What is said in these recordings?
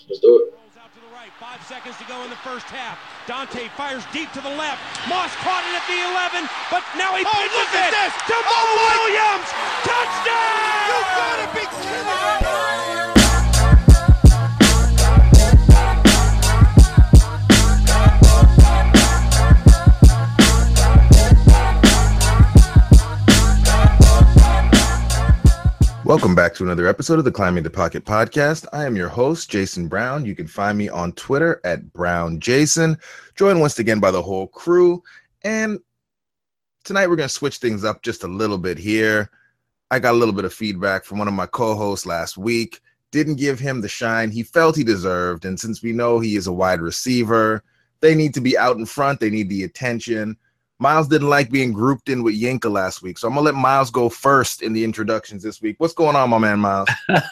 Let's do it. Rolls out to the right. 5 seconds to go in the first half. Dante fires deep to the left. Moss caught it at the 11, but now he pitches it to Mo Williams. Touchdown! You gotta be kidding me! Welcome back to another episode of the Climbing the Pocket podcast. I am your host, Jason Brown. You can find me on Twitter at BrownJason. Joined once again by the whole crew. And tonight we're going to switch things up just a little bit here. I got a little bit of feedback from one of my co-hosts last week. Didn't give him the shine he felt he deserved. And since we know he is a wide receiver, they need to be out in front. They need the attention. Miles didn't like being grouped in with Yinka last week, so I'm going to let Miles go first in the introductions this week. What's going on, my man, Miles?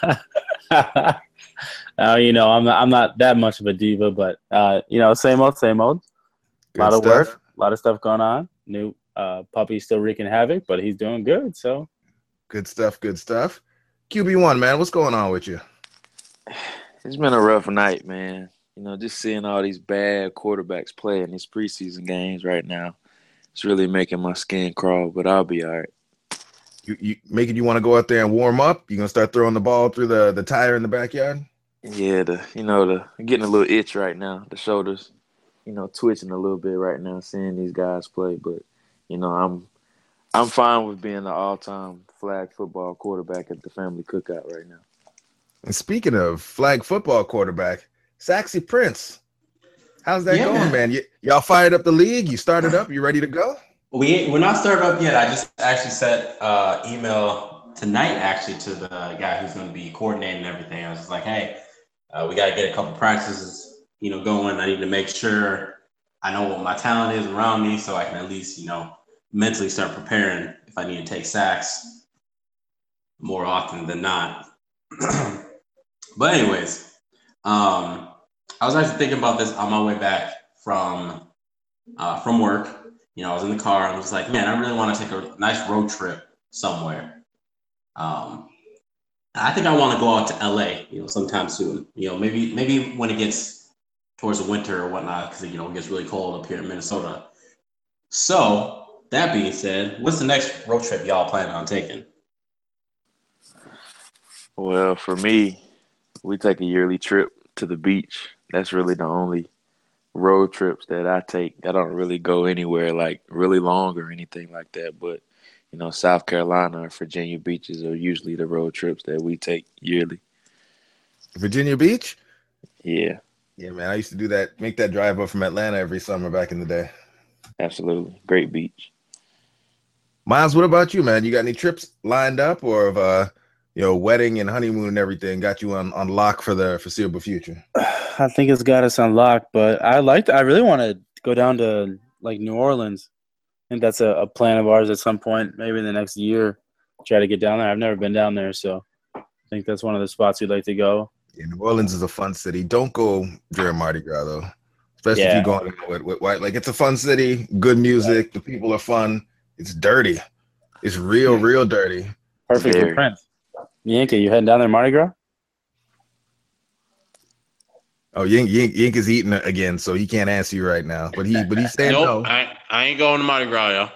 I'm not that much of a diva, but, same old. Good A lot of stuff. work, a lot of stuff going on. New puppy still wreaking havoc, but he's doing good, so. Good stuff. QB1, man, what's going on with you? It's been a rough night, man. Just seeing all these bad quarterbacks play in these preseason games right now. It's really making my skin crawl, but I'll be all right. You making you want to go out there and warm up? You gonna start throwing the ball through the tire in the backyard? Yeah, I'm getting a little itch right now. The shoulders, twitching a little bit right now, seeing these guys play. But I'm fine with being the all-time flag football quarterback at the family cookout right now. And speaking of flag football quarterback, Saxy Prince, how's that going, man? Y'all fired up the league? You started up? You ready to go? We're not started up yet. I just actually sent email tonight actually to the guy who's going to be coordinating everything. I was just like, hey, we got to get a couple practices, going. I need to make sure I know what my talent is around me so I can at least, mentally start preparing if I need to take sacks more often than not. But anyways, I was actually thinking about this on my way back from work. I was in the car and I was like, man, I really want to take a nice road trip somewhere. I think I want to go out to LA, sometime soon. Maybe when it gets towards the winter or whatnot, because it gets really cold up here in Minnesota. So that being said, what's the next road trip y'all planning on taking? Well, for me, we take a yearly trip to the beach. That's really the only road trips that I take. I don't really go anywhere like really long or anything like that. But, South Carolina or Virginia beaches are usually the road trips that we take yearly. Virginia Beach? Yeah. Yeah, man. I used to do that, make that drive up from Atlanta every summer back in the day. Absolutely. Great beach. Miles, what about you, man? You got any trips lined up or of wedding and honeymoon and everything got you on lock for the foreseeable future? I think it's got us on lock, but I really want to go down to like New Orleans. I think that's a plan of ours at some point, maybe in the next year. Try to get down there. I've never been down there, so I think that's one of the spots we'd like to go. Yeah, New Orleans is a fun city. Don't go during Mardi Gras though, especially if you're going with white. Like, it's a fun city, good music, the people are fun. It's dirty. It's real dirty. Perfect for Prince. Yinka, you heading down there Mardi Gras? Oh, Yink is eating again, so he can't answer you right now. But he's saying nope, no. I ain't going to Mardi Gras, yo.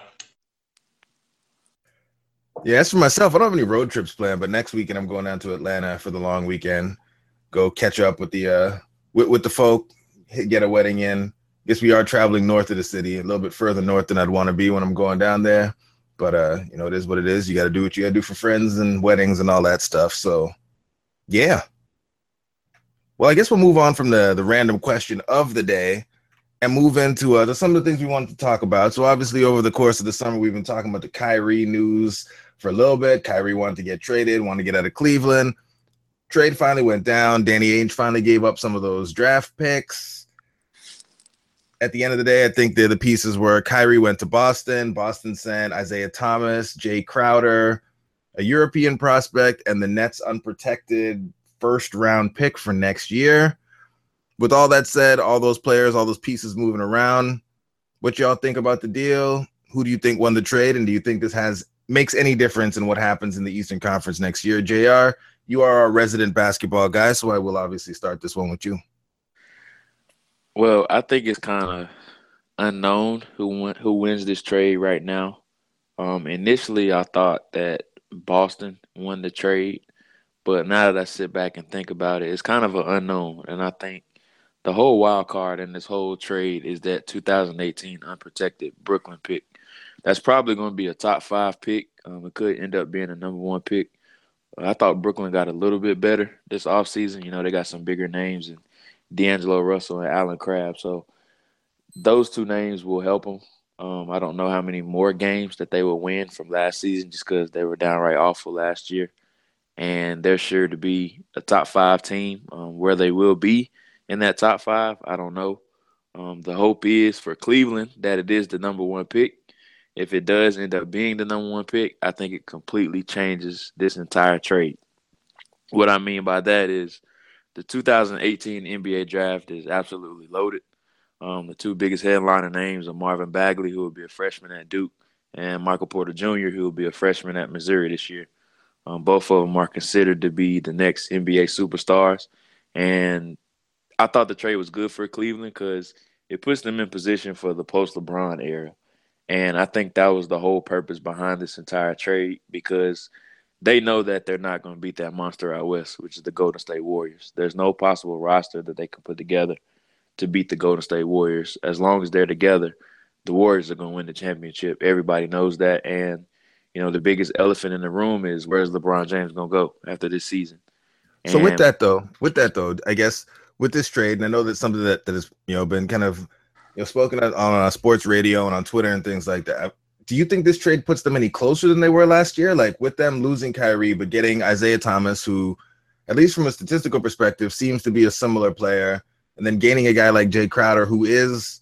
Yeah, as for myself, I don't have any road trips planned, but next weekend I'm going down to Atlanta for the long weekend. Go catch up with the with the folk, get a wedding in. Guess we are traveling north of the city, a little bit further north than I'd want to be when I'm going down there. But it is what it is. You got to do what you got to do for friends and weddings and all that stuff. So, yeah. Well, I guess we'll move on from the random question of the day and move into some of the things we wanted to talk about. So, obviously, over the course of the summer, we've been talking about the Kyrie news for a little bit. Kyrie wanted to get traded, wanted to get out of Cleveland. Trade finally went down. Danny Ainge finally gave up some of those draft picks. At the end of the day, I think the pieces were Kyrie went to Boston. Boston sent Isaiah Thomas, Jay Crowder, a European prospect, and the Nets' unprotected first-round pick for next year. With all that said, all those players, all those pieces moving around, what y'all think about the deal? Who do you think won the trade? And do you think this makes any difference in what happens in the Eastern Conference next year? JR, you are our resident basketball guy, so I will obviously start this one with you. Well, I think it's kind of unknown who wins this trade right now. Initially, I thought that Boston won the trade, but now that I sit back and think about it, it's kind of an unknown. And I think the whole wild card in this whole trade is that 2018 unprotected Brooklyn pick. That's probably going to be a top 5 pick. It could end up being a number 1 pick. I thought Brooklyn got a little bit better this offseason. You know, they got some bigger names in D'Angelo Russell and Allen Crabbe. So those 2 names will help them. I don't know how many more games that they will win from last season just because they were downright awful last year. And they're sure to be a top 5 team. Where they will be in that top 5, I don't know. The hope is for Cleveland that it is the number 1 pick. If it does end up being the number 1 pick, I think it completely changes this entire trade. What I mean by that is the 2018 NBA draft is absolutely loaded. The 2 biggest headliner names are Marvin Bagley, who will be a freshman at Duke, and Michael Porter Jr., who will be a freshman at Missouri this year. Both of them are considered to be the next NBA superstars. And I thought the trade was good for Cleveland because it puts them in position for the post-LeBron era. And I think that was the whole purpose behind this entire trade because they know that they're not going to beat that monster out west, which is the Golden State Warriors. There's no possible roster that they can put together to beat the Golden State Warriors. As long as they're together, the Warriors are going to win the championship. Everybody knows that. And, you know, the biggest elephant in the room is where's LeBron James going to go after this season? So with that though, I guess with this trade, and I know that's something that has, you know, been kind of, you know, spoken on sports radio and on Twitter and things like that. Do you think this trade puts them any closer than they were last year? Like with them losing Kyrie, but getting Isaiah Thomas, who, at least from a statistical perspective, seems to be a similar player, and then gaining a guy like Jay Crowder, who is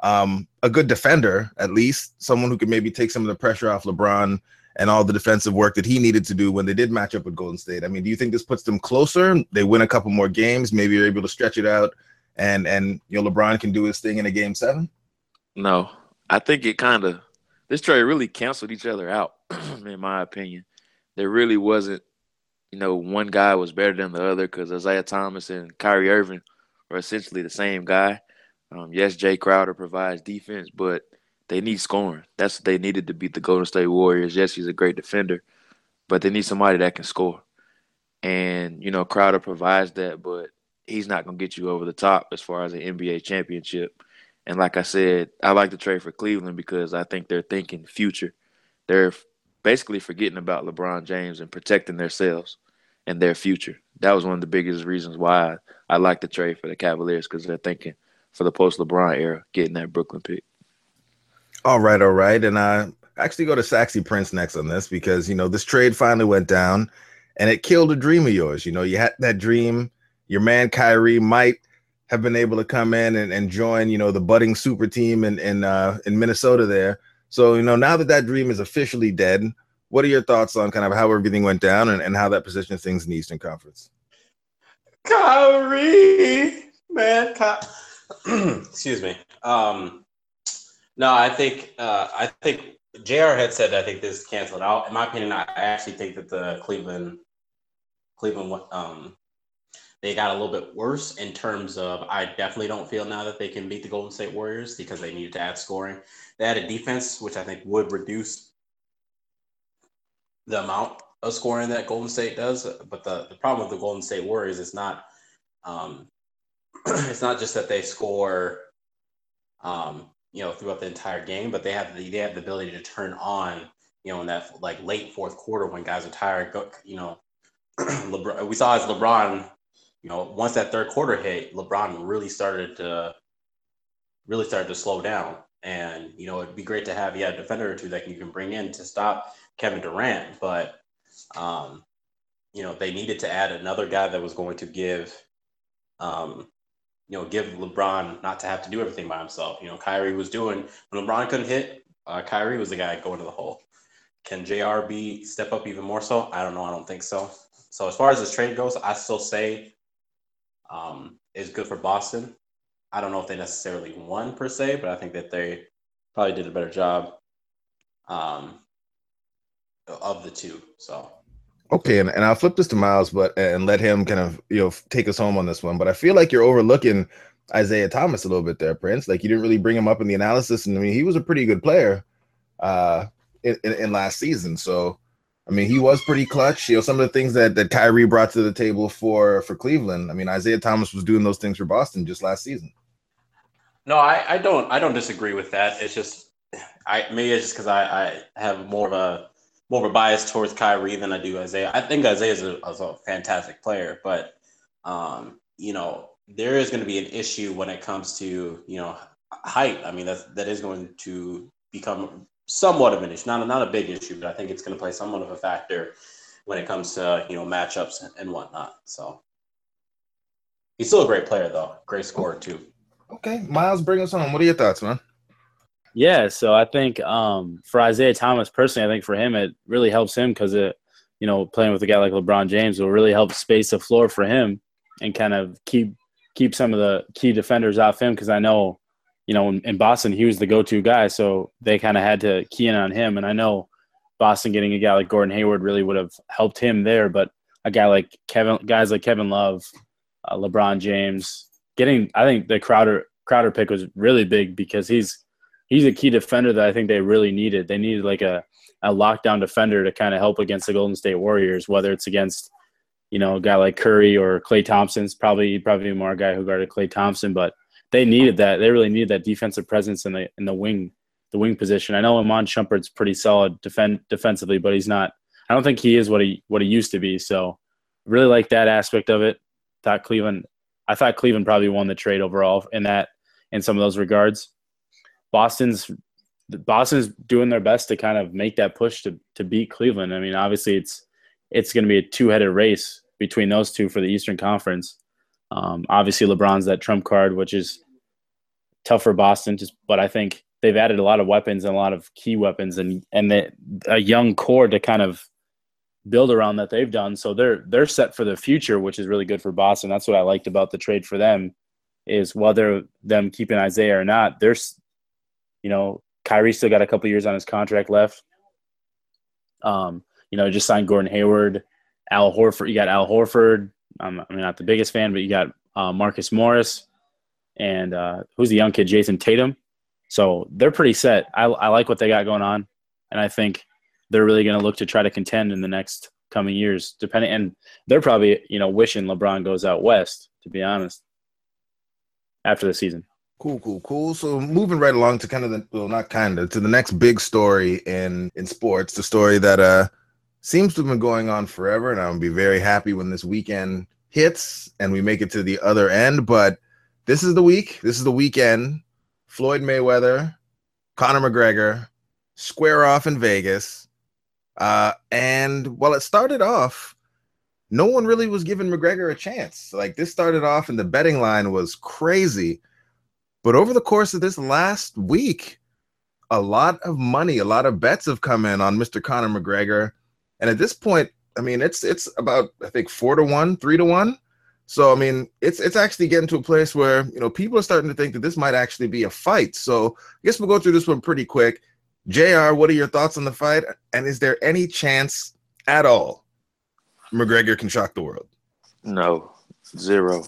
a good defender, at least someone who could maybe take some of the pressure off LeBron and all the defensive work that he needed to do when they did match up with Golden State. I mean, do you think this puts them closer? They win a couple more games, maybe you're able to stretch it out, and you know, LeBron can do his thing in a game 7? No, I think this trade really canceled each other out, in my opinion. There really wasn't, you know, one guy was better than the other because Isaiah Thomas and Kyrie Irving are essentially the same guy. Yes, Jay Crowder provides defense, but they need scoring. That's what they needed to beat the Golden State Warriors. Yes, he's a great defender, but they need somebody that can score. And, you know, Crowder provides that, but he's not going to get you over the top as far as an NBA championship. And like I said, I like the trade for Cleveland because I think they're thinking future. They're basically forgetting about LeBron James and protecting themselves and their future. That was one of the biggest reasons why I like the trade for the Cavaliers because they're thinking for the post-LeBron era, getting that Brooklyn pick. All right. And I actually go to Saxy Prince next on this because, you know, this trade finally went down and it killed a dream of yours. You know, you had that dream. Your man Kyrie might have been able to come in and join, you know, the budding super team in Minnesota there. So, you know, now that dream is officially dead, what are your thoughts on kind of how everything went down and how that positions things in the Eastern Conference? Kyrie, man. Excuse me. No, I think JR had said I think this is canceled out. In my opinion, I actually think that the Cleveland they got a little bit worse in terms of I definitely don't feel now that they can beat the Golden State Warriors because they needed to add scoring. They had a defense, which I think would reduce the amount of scoring that Golden State does. But the problem with the Golden State Warriors is not it's not just that they score you know, throughout the entire game, but they have the ability to turn on, you know, in that like late fourth quarter when guys are tired. You know, LeBron, we saw as LeBron, you know, once that third quarter hit, LeBron really started to slow down. And you know, it'd be great to have a defender or two that you can bring in to stop Kevin Durant, but you know, they needed to add another guy that was going to give give LeBron not to have to do everything by himself. You know, Kyrie was doing when LeBron couldn't hit. Kyrie was the guy going to the hole. Can JR step up even more so? I don't know. I don't think so. So as far as this trade goes, I still say it's good for Boston. I don't know if they necessarily won per se, but I think that they probably did a better job of the two. So Okay, and I'll flip this to Miles, but and let him kind of take us home on this one. But I feel like you're overlooking Isaiah Thomas a little bit there, Prince. Like you didn't really bring him up in the analysis, and I mean he was a pretty good player in last season. So I mean he was pretty clutch. Some of the things that Kyrie brought to the table for Cleveland. I mean Isaiah Thomas was doing those things for Boston just last season. No, I don't disagree with that. It's just maybe it's just because I have more of a bias towards Kyrie than I do Isaiah. I think Isaiah is a fantastic player, but there is going to be an issue when it comes to height. I mean that is going to become somewhat of an issue, not a big issue, but I think it's going to play somewhat of a factor when it comes to matchups and whatnot. So he's still a great player though, great scorer too. Okay, Miles, bring us home. What are your thoughts, man? Yeah, so I think for Isaiah Thomas personally, I think for him it really helps him because playing with a guy like LeBron James will really help space the floor for him and kind of keep some of the key defenders off him. Because I know, in Boston he was the go-to guy, so they kind of had to key in on him. And I know Boston getting a guy like Gordon Hayward really would have helped him there, but guys like Kevin Love, LeBron James, I think the Crowder pick was really big because he's a key defender that I think they really needed. They needed like a lockdown defender to kind of help against the Golden State Warriors, whether it's against, a guy like Curry or Klay Thompson's probably more a guy who guarded Klay Thompson, but they needed that. They really needed that defensive presence in the wing position. I know Iman Shumpert's pretty solid defensively, but he's not. I don't think he is what he used to be. So really like that aspect of it. I thought Cleveland probably won the trade overall in some of those regards. Boston's doing their best to kind of make that push to beat Cleveland. I mean, obviously it's going to be a two-headed race between those two for the Eastern Conference. Obviously LeBron's that trump card, which is tough for Boston, but I think they've added a lot of weapons and a lot of key weapons and a young core to kind of build around that they've done. So they're set for the future, which is really good for Boston. That's what I liked about the trade for them is whether them keeping Isaiah or not, there's, Kyrie still got a couple years on his contract left. Just signed Gordon Hayward, Al Horford. You got Al Horford. I'm not the biggest fan, but you got Marcus Morris and who's the young kid, Jason Tatum. So they're pretty set. I like what they got going on, and I think they're really going to look to try to contend in the next coming years. And they're probably wishing LeBron goes out west, to be honest, after the season. Cool. So moving right along to to the next big story in sports, the story that seems to have been going on forever, and I'll be very happy when this weekend hits and we make it to the other end. But this is the weekend. Floyd Mayweather, Conor McGregor square off in Vegas. And while it started off, no one really was giving McGregor a chance. Like this started off and the betting line was crazy. But over the course of this last week, a lot of money, a lot of bets have come in on Mr. Conor McGregor. And at this point, I mean, it's about, I think, 4-1, 3-1. So, I mean, it's actually getting to a place where, people are starting to think that this might actually be a fight. So I guess we'll go through this one pretty quick. JR, what are your thoughts on the fight? And is there any chance at all McGregor can shock the world? No, zero.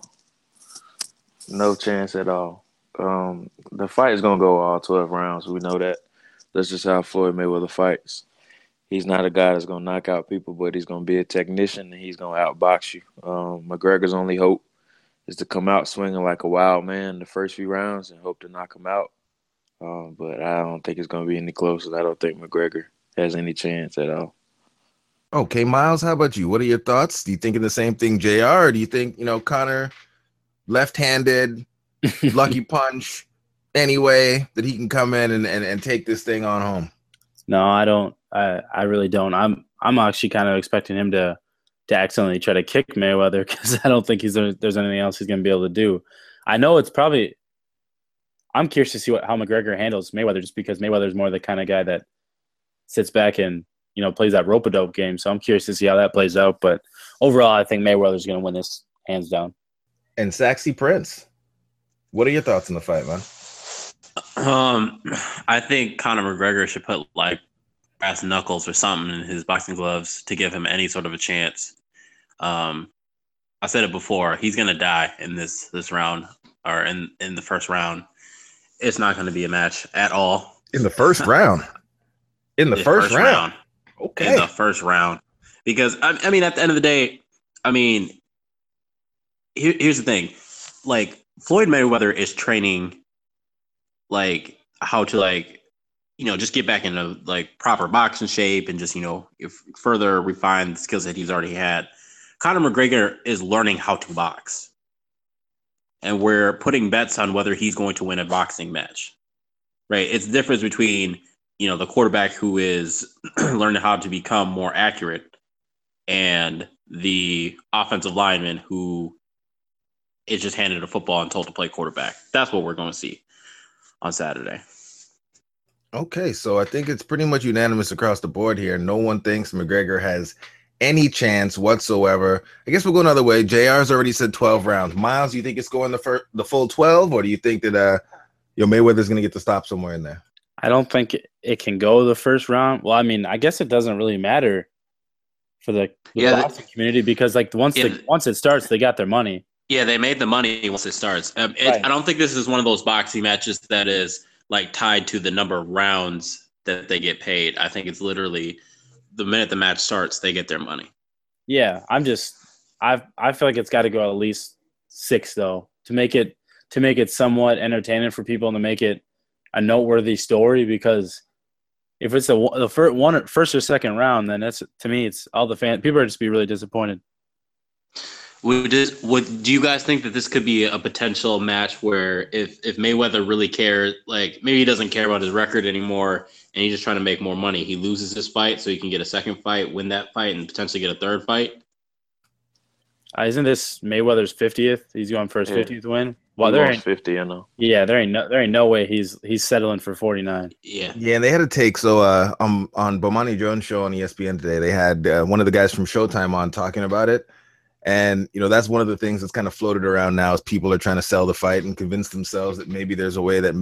No chance at all. The fight is going to go all 12 rounds. We know that. That's just how Floyd Mayweather fights. He's not a guy that's going to knock out people, but he's going to be a technician and he's going to outbox you. McGregor's only hope is to come out swinging like a wild man the first few rounds and hope to knock him out. But I don't think it's going to be any closer. I don't think McGregor has any chance at all. Okay, Miles, how about you? What are your thoughts? Do you think of the same thing, JR? Or do you think, Conor left-handed, lucky punch anyway that he can come in and take this thing on home? No, I don't. I really don't. I'm actually kind of expecting him to accidentally try to kick Mayweather because I don't think there's anything else he's going to be able to do. I know it's probably – I'm curious to see how McGregor handles Mayweather just because Mayweather's more the kind of guy that sits back and, plays that rope-a-dope game. So I'm curious to see how that plays out. But overall, I think Mayweather's going to win this hands down. And Saxy Prince, what are your thoughts on the fight, man? I think Conor McGregor should put like brass knuckles or something in his boxing gloves to give him any sort of a chance. I said it before. He's gonna die in this round or in the first round. It's not going to be a match at all. In the first round. In the first round. Okay. In the first round. Because, I mean, at the end of the day, I mean, here's the thing. Like, Floyd Mayweather is training, like, how to, like, just get back into, like, proper boxing shape and just, further refine the skills that he's already had. Conor McGregor is learning how to box. And we're putting bets on whether he's going to win a boxing match, right? It's the difference between, the quarterback who is learning how to become more accurate and the offensive lineman who is just handed a football and told to play quarterback. That's what we're going to see on Saturday. Okay, so I think it's pretty much unanimous across the board here. No one thinks McGregor has any chance whatsoever. I guess we'll go another way. JR's already said 12 rounds. Miles, you think it's going the full 12, or do you think that Mayweather's going to get the stop somewhere in there? I don't think it can go the first round. Well, I mean, I guess it doesn't really matter for the boxing community because, like, once it starts, they got their money. Yeah, they made the money once it starts. Right. I don't think this is one of those boxing matches that is, like, tied to the number of rounds that they get paid. I think it's literally the minute the match starts, they get their money. Yeah, I feel like it's got to go at least 6 though to make it somewhat entertaining for people and to make it a noteworthy story. Because if it's the first or second round, then to me it's all the people are just be really disappointed. Do you guys think that this could be a potential match where if Mayweather really cares, like maybe he doesn't care about his record anymore and he's just trying to make more money, he loses this fight so he can get a second fight, win that fight, and potentially get a third fight? Isn't this Mayweather's 50th? He's going for his 50th win. Well, there ain't 50, I know. Yeah, there ain't no way he's settling for 49. Yeah, and they had a take. So on Bomani Jones' show on ESPN today, they had one of the guys from Showtime on talking about it. And, that's one of the things that's kind of floated around now is people are trying to sell the fight and convince themselves that maybe there's a way that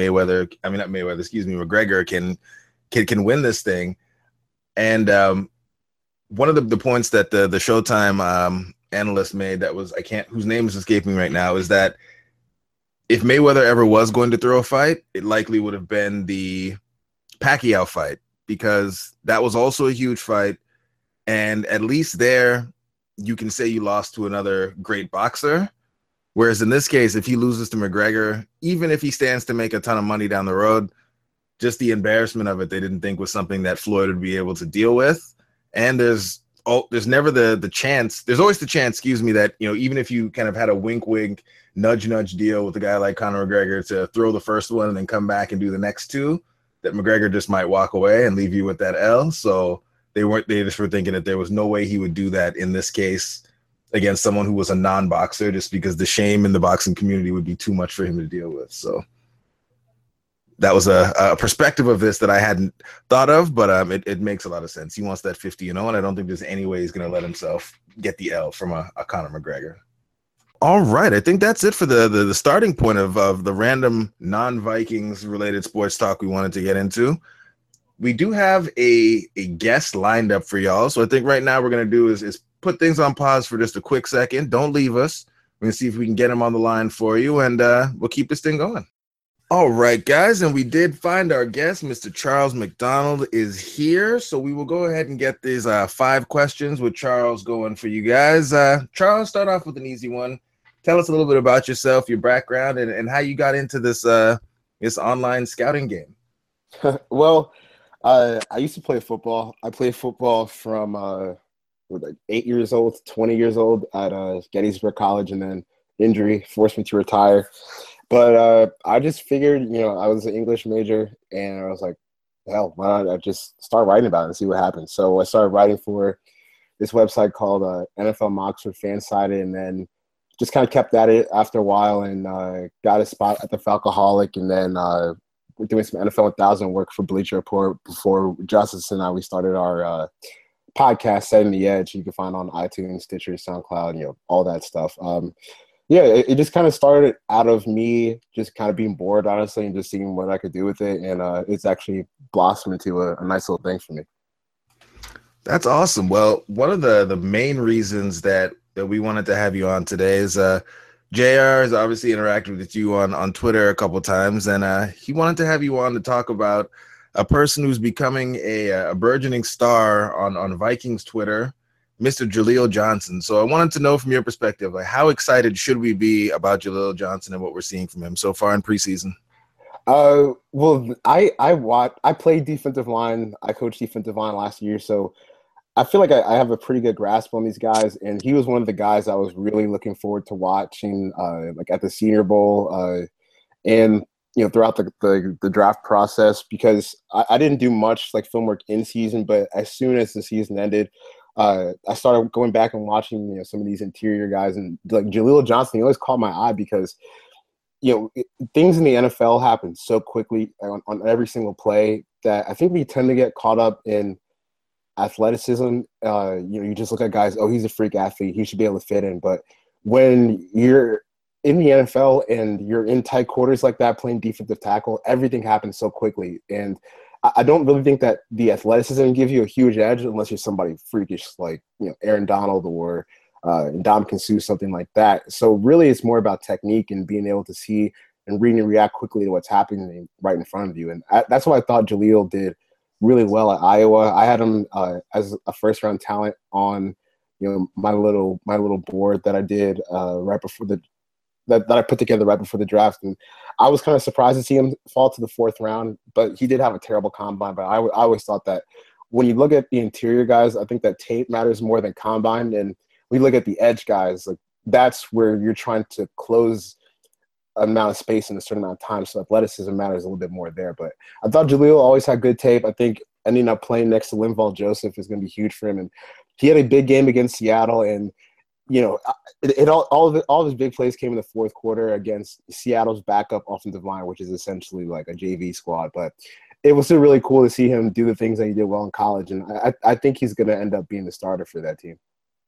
McGregor can win this thing. And one of the points that the Showtime analyst made whose name is escaping right now, is that if Mayweather ever was going to throw a fight, it likely would have been the Pacquiao fight, because that was also a huge fight. And at least there, you can say you lost to another great boxer. Whereas in this case, if he loses to McGregor, even if he stands to make a ton of money down the road, just the embarrassment of it, they didn't think was something that Floyd would be able to deal with. And there's never the chance. There's always the chance, that, even if you kind of had a wink, nudge deal with a guy like Conor McGregor to throw the first one and then come back and do the next two, that McGregor just might walk away and leave you with that L. So they just were thinking that there was no way he would do that in this case against someone who was a non-boxer, just because the shame in the boxing community would be too much for him to deal with. So that was a perspective of this that I hadn't thought of, but it makes a lot of sense. He wants that 50, and I don't think there's any way he's going to let himself get the L from a Conor McGregor. All right, I think that's it for the starting point of the random non-Vikings related sports talk we wanted to get into. We do have a guest lined up for y'all. So I think right now we're going to do is put things on pause for just a quick second. Don't leave us. We're going to see if we can get him on the line for you, and we'll keep this thing going. All right, guys, and we did find our guest. Mr. Charles McDonald is here. So we will go ahead and get these 5 questions with Charles going for you guys. Charles, start off with an easy one. Tell us a little bit about yourself, your background, and how you got into this online scouting game. Well, I used to play football. I played football from 8 years old to 20 years old at Gettysburg College, and then injury forced me to retire. But I just figured, I was an English major, and I was like, hell, why not I just start writing about it and see what happens? So I started writing for this website called NFL Mocks for Fansided, and then just kind of kept at it after a while, and got a spot at the Falcoholic, and then we're doing some NFL 1000 work for Bleacher Report before Justice and I, we started our podcast, Setting the Edge. You can find on iTunes, Stitcher, SoundCloud, all that stuff. It just kind of started out of me just kind of being bored, honestly, and just seeing what I could do with it. And it's actually blossomed into a nice little thing for me. That's awesome. Well, one of the main reasons that we wanted to have you on today is JR has obviously interacted with you on Twitter a couple times, and he wanted to have you on to talk about a person who's becoming a burgeoning star on Vikings Twitter, Mr. Jaleel Johnson. So I wanted to know from your perspective, like, how excited should we be about Jaleel Johnson and what we're seeing from him so far in preseason? Well, I played defensive line. I coached defensive line last year, so I feel like I have a pretty good grasp on these guys, and he was one of the guys I was really looking forward to watching, like at the Senior Bowl, and throughout the draft process, because I didn't do much like film work in season, but as soon as the season ended, I started going back and watching some of these interior guys, and like Jaleel Johnson, he always caught my eye because things in the NFL happen so quickly on every single play that I think we tend to get caught up in athleticism. You just look at guys, oh, he's a freak athlete, he should be able to fit in. But when you're in the NFL and you're in tight quarters like that playing defensive tackle, everything happens so quickly. And I don't really think that the athleticism gives you a huge edge unless you're somebody freakish like Aaron Donald or Ndamukong Suh, something like that. So really it's more about technique and being able to see and read and react quickly to what's happening right in front of you. And that's what I thought Jaleel did really well at Iowa. I had him as a first-round talent on my little board that I did right before that I put together right before the draft, and I was kind of surprised to see him fall to the 4th round. But he did have a terrible combine. But I always thought that when you look at the interior guys, I think that tape matters more than combine. And when you look at the edge guys, like that's where you're trying to close an amount of space in a certain amount of time. So athleticism matters a little bit more there. But I thought Jaleel always had good tape. I think ending up playing next to Linval Joseph is going to be huge for him. And he had a big game against Seattle, and all of his big plays came in the 4th quarter against Seattle's backup offensive line, which is essentially like a JV squad. But it was still really cool to see him do the things that he did well in college, and I think he's going to end up being the starter for that team.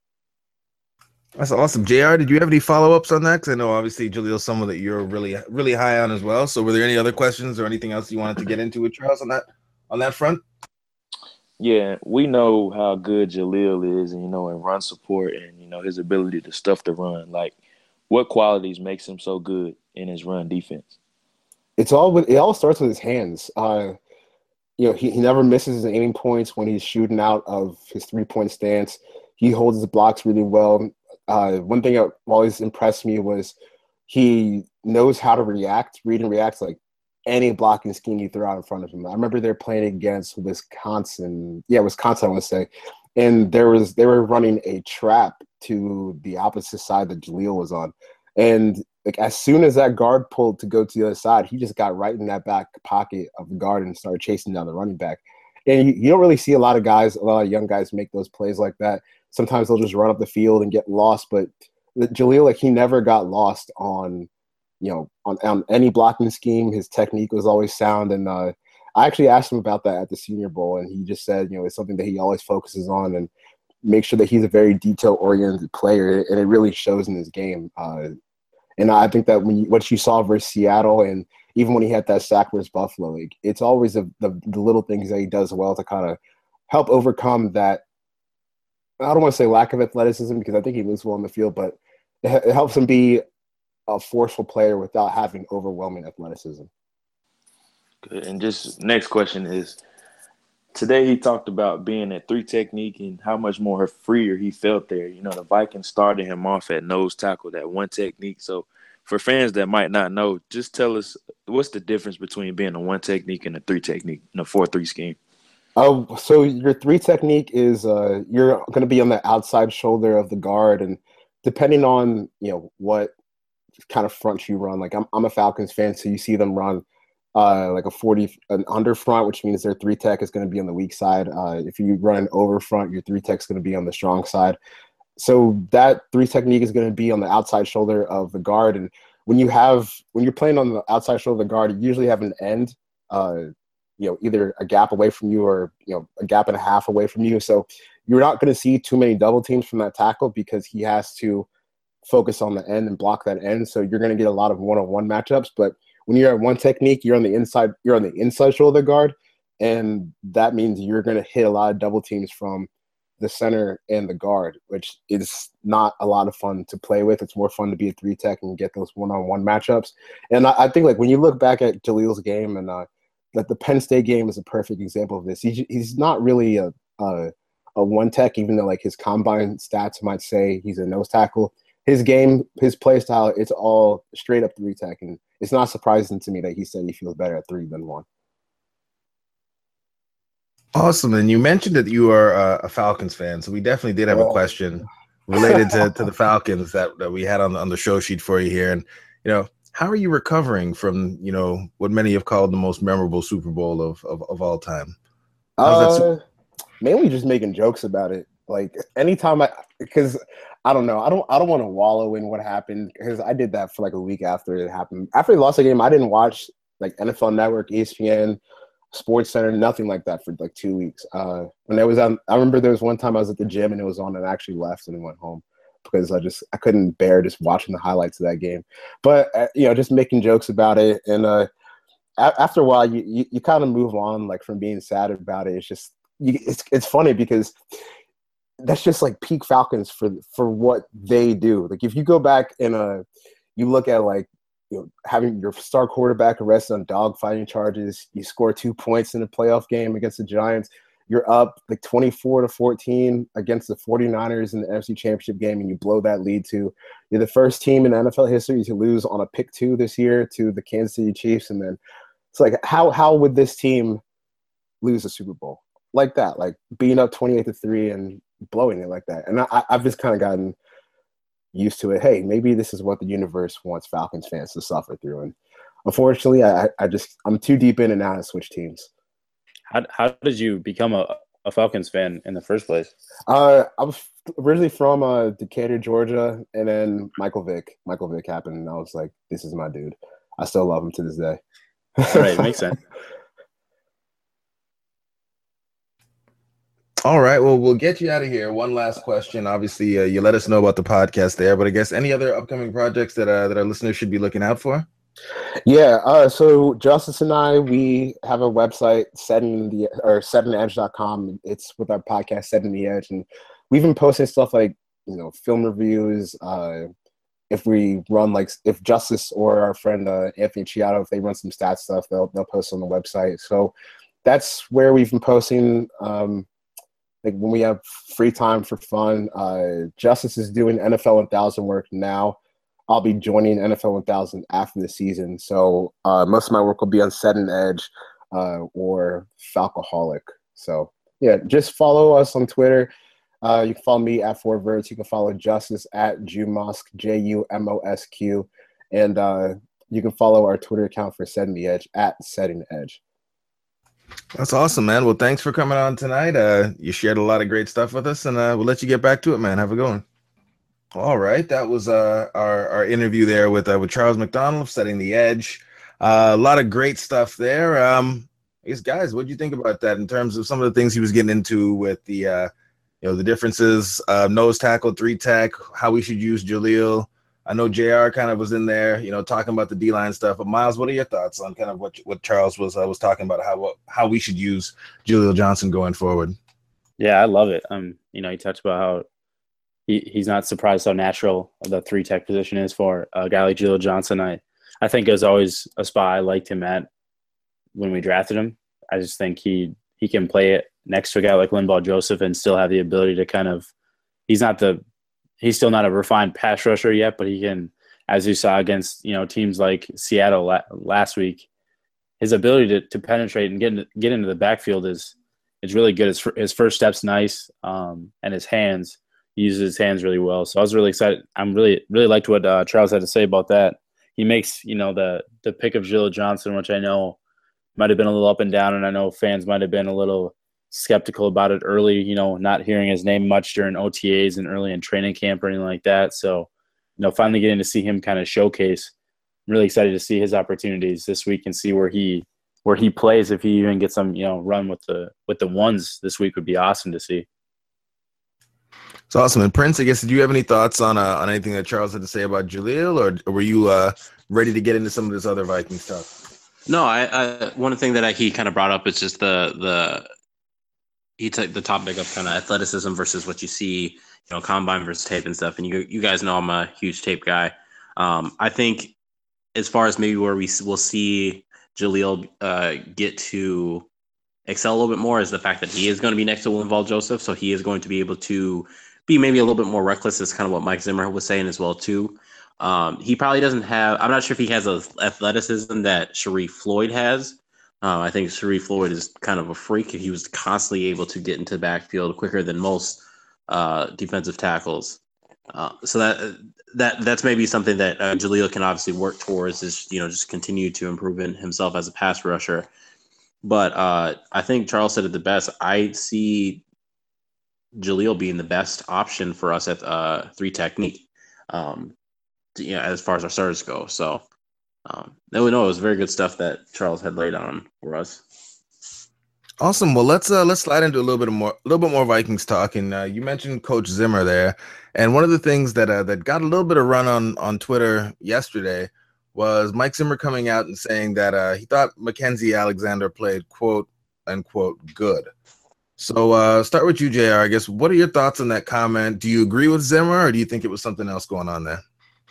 That's awesome. JR, did you have any follow-ups on that? Because I know obviously Jaleel, someone that you're really, really high on as well. So were there any other questions or anything else you wanted to get into with Charles on that front? Yeah, we know how good Jaleel is, and in run support, and his ability to stuff the run. Like, what qualities makes him so good in his run defense? It all starts with his hands. He never misses his aiming points when he's shooting out of his 3-point stance. He holds his blocks really well. One thing that always impressed me was he knows how to read and react like any blocking scheme you throw out in front of him. I remember they're playing against Wisconsin. Yeah, Wisconsin, I want to say. And they were running a trap to the opposite side that Jaleel was on. And like as soon as that guard pulled to go to the other side, he just got right in that back pocket of the guard and started chasing down the running back. And you don't really see a lot of young guys make those plays like that. Sometimes they'll just run up the field and get lost. But Jaleel, like, he never got lost on any blocking scheme. His technique was always sound. And I actually asked him about that at the Senior Bowl, and he just said, it's something that he always focuses on and make sure that he's a very detail-oriented player, and it really shows in his game. And I think that what you saw versus Seattle, and even when he had that sack versus Buffalo, like, it's always the little things that he does well to kind of help overcome that. I don't want to say lack of athleticism, because I think he moves well on the field, but it helps him be a forceful player without having overwhelming athleticism. Good. And just next question is, today he talked about being at 3 technique and how much more freer he felt there. The Vikings started him off at nose tackle, that 1 technique. So for fans that might not know, just tell us what's the difference between being a 1 technique and a 3 technique in a 4-3 scheme. So your 3 technique is you're going to be on the outside shoulder of the guard, and depending on what kind of front you run, like I'm a Falcons fan, so you see them run like an under front, which means their 3 tech is going to be on the weak side. If you run an over front, your 3 tech is going to be on the strong side. So that 3 technique is going to be on the outside shoulder of the guard, and when you're playing on the outside shoulder of the guard, you usually have an end. Either a gap away from you or, a gap and a half away from you. So you're not going to see too many double teams from that tackle because he has to focus on the end and block that end. So you're going to get a lot of one-on-one matchups. But when you're at 1 technique, you're on the inside shoulder guard. And that means you're going to hit a lot of double teams from the center and the guard, which is not a lot of fun to play with. It's more fun to be a 3-tech and get those one-on-one matchups. And I think like when you look back at Jalil's game and that the Penn State game is a perfect example of this. He's not really a 1-tech, even though like his combine stats might say he's a nose tackle. His game, his play style, it's all straight up 3-tech, and it's not surprising to me that he said he feels better at 3 than 1. Awesome. And you mentioned that you are a Falcons fan, so we definitely did have a question related to the Falcons that we had on the show sheet for you here. And, how are you recovering from, what many have called the most memorable Super Bowl of all time? Mainly just making jokes about it. Like anytime because I don't know, I don't want to wallow in what happened, because I did that for like a week after it happened. After he lost the game, I didn't watch like NFL Network, ESPN, Sports Center, nothing like that for like 2 weeks. When I was on, I remember there was one time I was at the gym and it was on, and I actually left and went home because I couldn't bear just watching the highlights of that game. But just making jokes about it, and after a while, you kind of move on like from being sad about it. It's just it's funny because that's just like peak Falcons for what they do. Like if you go back and you look at like, having your star quarterback arrested on dogfighting charges, you score 2 points in a playoff game against the Giants, you're up like 24-14 against the 49ers in the NFC Championship game, and you blow that lead to. You're the first team in NFL history to lose on a pick 2 this year to the Kansas City Chiefs, and then it's like how would this team lose a Super Bowl like that? Like being up 28-3 and blowing it like that. And I've just kind of gotten used to it. Hey, maybe this is what the universe wants Falcons fans to suffer through. And unfortunately, I'm too deep in and out to switch teams. How did you become a Falcons fan in the first place? I was originally from Decatur, Georgia, and then Michael Vick happened, and I was like, this is my dude. I still love him to this day. All right, makes sense. All right, well, we'll get you out of here. One last question. Obviously, you let us know about the podcast there, but I guess any other upcoming projects that our listeners should be looking out for? Yeah, so Justice and I, we have a website, settingedge.com. It's with our podcast, Setting the Edge, and we've been posting stuff like, film reviews. If we run if Justice or our friend Anthony Chiato, if they run some stats stuff, they'll post on the website. So that's where we've been posting. Like when we have free time for fun. Justice is doing NFL 1000 work now. I'll be joining NFL 1000 after the season. So most of my work will be on Setting Edge or Falcoholic. So yeah, just follow us on Twitter. You can follow me at ForVerts. You can follow Justice at Jumosq, JUMOSQ. And you can follow our Twitter account for Setting the Edge at Setting Edge. That's awesome, man. Well, thanks for coming on tonight. You shared a lot of great stuff with us, and we'll let you get back to it, man. Have a good one. All right, that was our interview there with Charles McDonald of Setting the Edge. A lot of great stuff there. I guess, guys, what do you think about that in terms of some of the things he was getting into with the the differences, nose tackle, 3-tech, how we should use Jalil? I know JR kind of was in there, talking about the D-line stuff. But Miles, what are your thoughts on kind of what Charles was talking about, how we should use Jalil Johnson going forward? Yeah, I love it. He talked about how he's not surprised how natural the 3-tech position is for a guy like Jalil Johnson. I think it was always a spot I liked him at when we drafted him. I just think he can play it next to a guy like Linval Joseph and still have the ability to kind of – he's still not a refined pass rusher yet, but he can, as you saw against teams like Seattle last week, his ability to penetrate and get into the backfield is really good. His first step's nice, and his hands, he uses his hands really well. So I was really excited. I'm really liked what Charles had to say about that. He makes the pick of Jalil Johnson, which I know might have been a little up and down, and I know fans might have been a little skeptical about it early, not hearing his name much during OTAs and early in training camp or anything like that. So, finally getting to see him kind of showcase. I'm really excited to see his opportunities this week and see where he plays. If he even gets some, run with the ones this week would be awesome to see. It's awesome. And Prince, I guess, did you have any thoughts on anything that Charles had to say about Jalil, or were you ready to get into some of this other Viking stuff? No, I one thing that he kind of brought up is just the he took the topic of kind of athleticism versus what you see, combine versus tape and stuff. And you guys know I'm a huge tape guy. I think as far as maybe where we will see Jaleel get to excel a little bit more is the fact that he is going to be next to Linval Joseph. So he is going to be able to be maybe a little bit more reckless. Is kind of what Mike Zimmer was saying as well, too. He probably doesn't have – I'm not sure if he has the athleticism that Sharif Floyd has. I think Sharif Floyd is kind of a freak. He was constantly able to get into the backfield quicker than most defensive tackles. So that's maybe something that Jaleel can obviously work towards is, just continue to improve in himself as a pass rusher. But I think Charles said it the best. I see Jaleel being the best option for us at 3 technique, as far as our starters go. So, it was very good stuff that Charles had laid on for us. Awesome. Well, let's slide into a little bit more Vikings talk. And you mentioned Coach Zimmer there, and one of the things that got a little bit of run on Twitter yesterday was Mike Zimmer coming out and saying that he thought Mackenzie Alexander played quote unquote good. So start with you, JR. I guess what are your thoughts on that comment? Do you agree with Zimmer, or do you think it was something else going on there?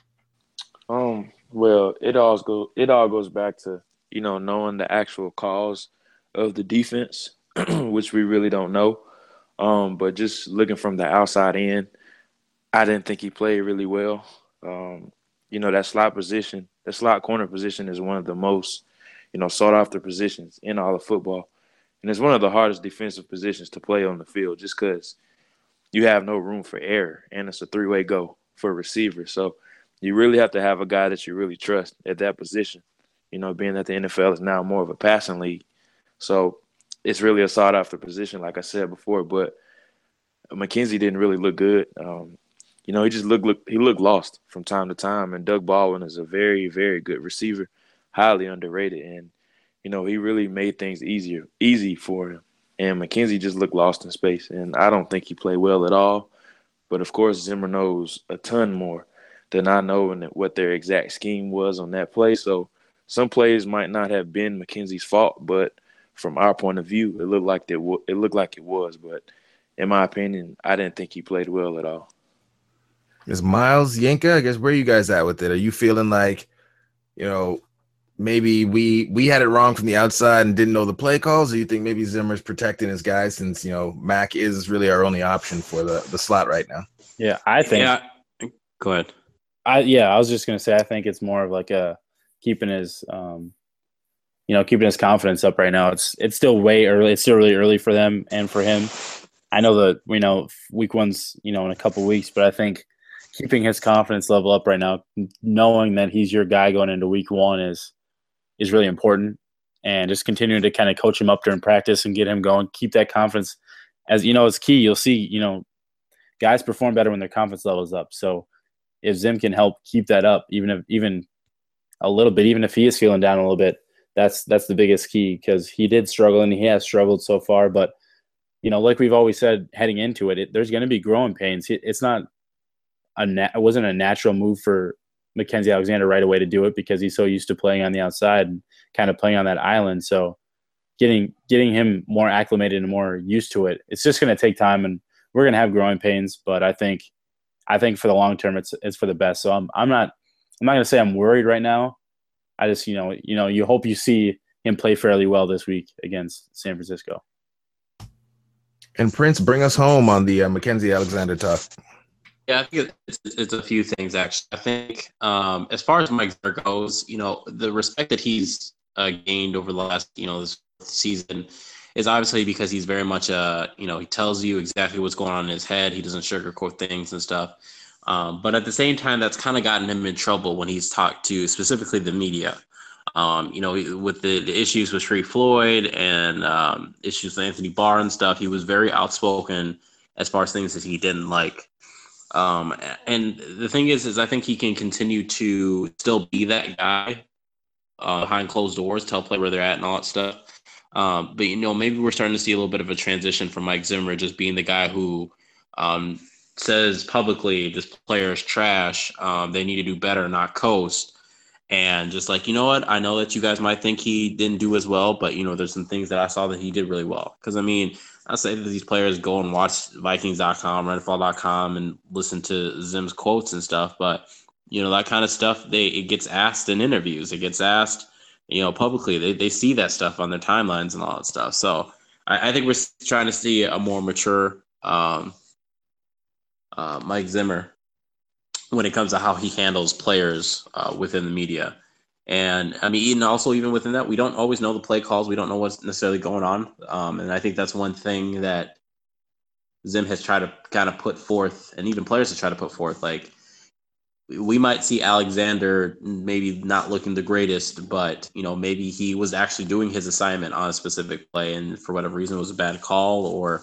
Well, it all goes back to knowing the actual cause of the defense, which we really don't know. But just looking from the outside in, I didn't think he played really well. That slot corner position is one of the most, sought after positions in all of football. And it's one of the hardest defensive positions to play on the field just because you have no room for error, and it's a 3-way go for a receiver. So you really have to have a guy that you really trust at that position, being that the NFL is now more of a passing league. So it's really a sought-after position, like I said before. But Mackenzie didn't really look good. He just looked lost from time to time. And Doug Baldwin is a very, very good receiver, highly underrated. And, he really made things easy for him. And Mackenzie just looked lost in space. And I don't think he played well at all. But, of course, Zimmer knows a ton more than I know and what their exact scheme was on that play. So some plays might not have been Mackenzie's fault, but from our point of view, it looked like it was. But in my opinion, I didn't think he played well at all. Is Miles Yenka, I guess, where are you guys at with it? Are you feeling like, maybe we had it wrong from the outside and didn't know the play calls, or you think maybe Zimmer's protecting his guys since, Mac is really our only option for the slot right now? Yeah, I think. Yeah. Go ahead. I was just going to say I think it's more of like keeping his keeping his confidence up right now. It's still way early. It's still really early for them and for him. I know that week 1's in a couple weeks, but I think keeping his confidence level up right now, knowing that he's your guy going into week 1 is really important, and just continuing to kind of coach him up during practice and get him going, keep that confidence as it's key. You'll see guys perform better when their confidence level is up. So if Zim can help keep that up, even a little bit, even if he is feeling down a little bit, that's the biggest key, because he did struggle and he has struggled so far. But like we've always said heading into it, there's going to be growing pains. It's not it wasn't a natural move for Mackenzie Alexander right away to do it, because he's so used to playing on the outside and kind of playing on that island. So getting him more acclimated and more used to it, it's just going to take time, and we're going to have growing pains. But I think for the long term, it's for the best. So I'm not going to say I'm worried right now. I just you hope you see him play fairly well this week against San Francisco. And Prince, bring us home on the Mackenzie Alexander talk. Yeah, I think it's a few things, actually. I think as far as Mike Zimmer goes, the respect that he's gained over the last, this season is obviously because he's very much, he tells you exactly what's going on in his head. He doesn't sugarcoat things and stuff. But at the same time, that's kind of gotten him in trouble when he's talked to specifically the media. With the issues with Sharif Floyd and issues with Anthony Barr and stuff, he was very outspoken as far as things that he didn't like. And the thing is I think he can continue to still be that guy behind closed doors, tell play where they're at and all that stuff. But, maybe we're starting to see a little bit of a transition from Mike Zimmer just being the guy who says publicly this player is trash. They need to do better, not coast. And just like, I know that you guys might think he didn't do as well, but, there's some things that I saw that he did really well. Because, I say that these players go and watch Vikings.com, Redfall.com, and listen to Zim's quotes and stuff. But that kind of stuff, it gets asked in interviews. It gets asked, publicly. They see that stuff on their timelines and all that stuff. So I think we're trying to see a more mature Mike Zimmer when it comes to how he handles players within the media. And I mean, even within that, we don't always know the play calls. We don't know what's necessarily going on. And I think that's one thing that Zim has tried to kind of put forth, and even players have tried to put forth. Like, we might see Alexander maybe not looking the greatest, but maybe he was actually doing his assignment on a specific play, and for whatever reason it was a bad call, or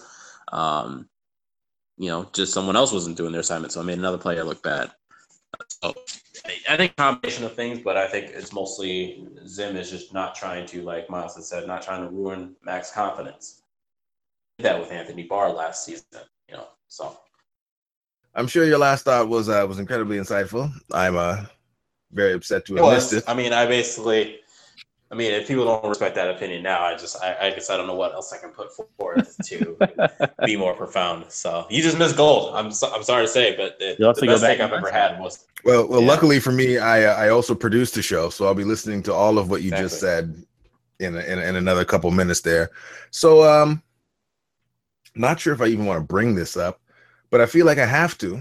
just someone else wasn't doing their assignment, so it made another player look bad. So I think a combination of things, but I think it's mostly Zim is just not trying to, like Miles had said, not trying to ruin Mac's confidence. Did that with Anthony Barr last season, so. I'm sure your last thought was incredibly insightful. I'm very upset to have missed it. I mean, if people don't respect that opinion now, I guess I don't know what else I can put forth to be more profound. So you just missed gold. I'm sorry to say, but the best take I've ever had was. Well, luckily for me, I also produced the show, so I'll be listening to all of what you just said in another couple minutes there. So not sure if I even want to bring this up, but I feel like I have to.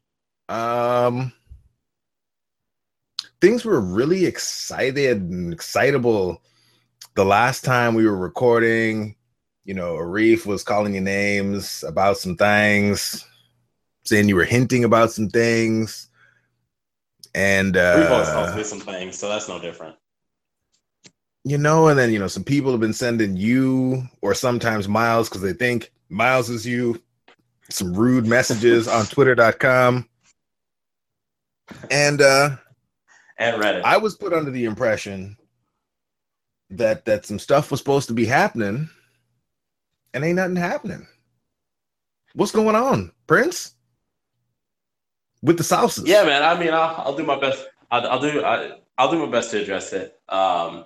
Things were really excited and excitable the last time we were recording. Arif was calling you names about some things, saying you were hinting about some things. And Arif always calls me some things, so that's no different. And then, some people have been sending you or sometimes Miles, because they think Miles is you, some rude messages on twitter.com. And Reddit. I was put under the impression that some stuff was supposed to be happening, and ain't nothing happening. What's going on, Prince? With the Souses? Yeah, man. I mean, I'll do my best. I'll do my best to address it. I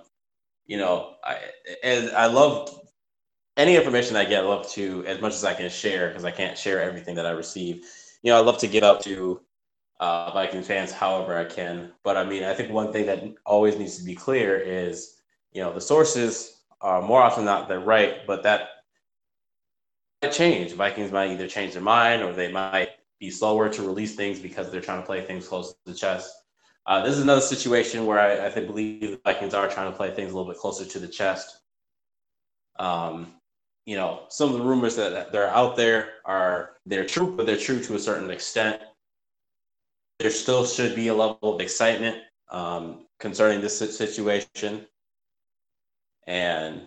love any information I get. I love to, as much as I can share, because I can't share everything that I receive. I love to give up to Vikings fans however I can. But I mean, I think one thing that always needs to be clear is, the sources are more often than not they're right, but that might change. Vikings might either change their mind, or they might be slower to release things because they're trying to play things close to the chest. This is another situation where I believe the Vikings are trying to play things a little bit closer to the chest. Some of the rumors that they're out there they're true, but they're true to a certain extent. There still should be a level of excitement concerning this situation. And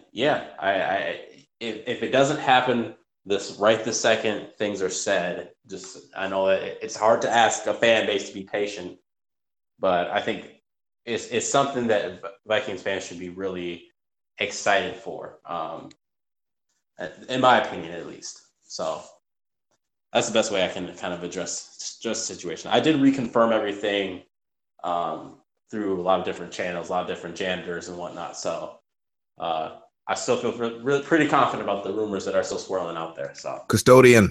if it doesn't happen this second things are said, I know it's hard to ask a fan base to be patient, but I think it's something that Vikings fans should be really excited for, in my opinion, at least. So that's the best way I can kind of address the situation. I did reconfirm everything through a lot of different channels, a lot of different janitors and whatnot. So I still feel really pretty confident about the rumors that are still swirling out there. So Custodian.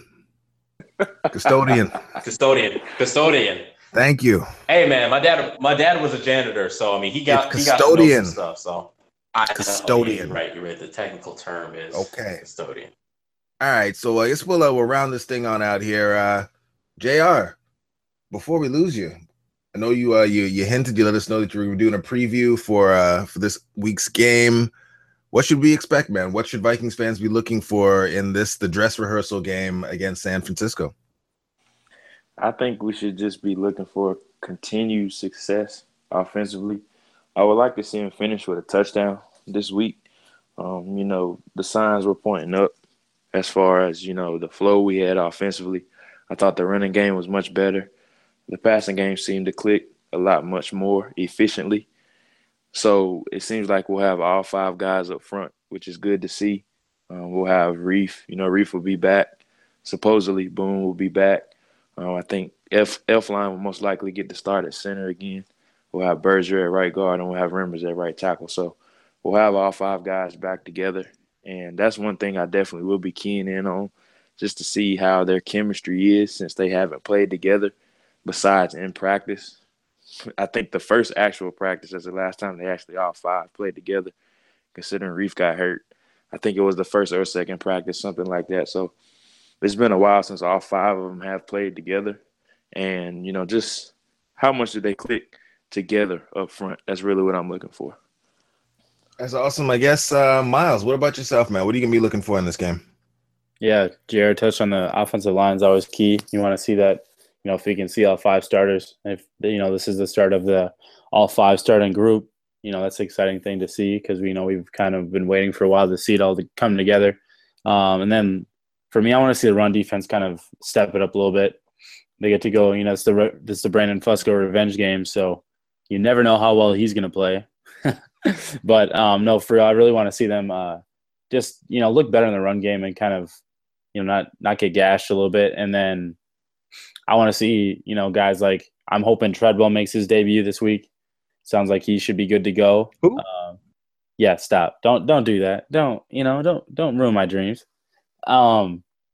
Thank you. Hey man, my dad was a janitor, so I mean he got custodian some stuff. So custodian. You're right. The technical term is custodian. All right, so I guess we'll round this thing on out here. JR, before we lose you, I know you hinted, you let us know that you were doing a preview for this week's game. What should we expect, man? What should Vikings fans be looking for in the dress rehearsal game against San Francisco? I think we should just be looking for continued success offensively. I would like to see him finish with a touchdown this week. The signs were pointing up as far as, the flow we had offensively. I thought the running game was much better. The passing game seemed to click much more efficiently. So it seems like we'll have all five guys up front, which is good to see. We'll have Reef. Reef will be back. Supposedly, Boone will be back. I think Elflein will most likely get the start at center again. We'll have Berger at right guard, and we'll have Remmers at right tackle. So we'll have all five guys back together And that's one thing I definitely will be keying in on, just to see how their chemistry is since they haven't played together besides in practice. I think the first actual practice is the last time they actually all five played together, considering Reef got hurt. I think it was the first or second practice, something like that. So it's been a while since all five of them have played together. And, just how much did they click together up front? That's really what I'm looking for. That's awesome. I guess, Miles, what about yourself, man? What are you going to be looking for in this game? Yeah, Jared touched on the offensive line is always key. You want to see that, if we can see all five starters, if, this is the start of the all five starting group, that's an exciting thing to see because we've kind of been waiting for a while to see it all to come together. And then for me, I want to see the run defense kind of step it up a little bit. They get to go, it's the Brandon Fusco revenge game, so you never know how well he's going to play. But no, for real, I really want to see them just look better in the run game and kind of not get gashed a little bit. And then I want to see guys like, I'm hoping Treadwell makes his debut this week. Sounds like he should be good to go. Yeah, stop. Don't do that. Don't ruin my dreams. A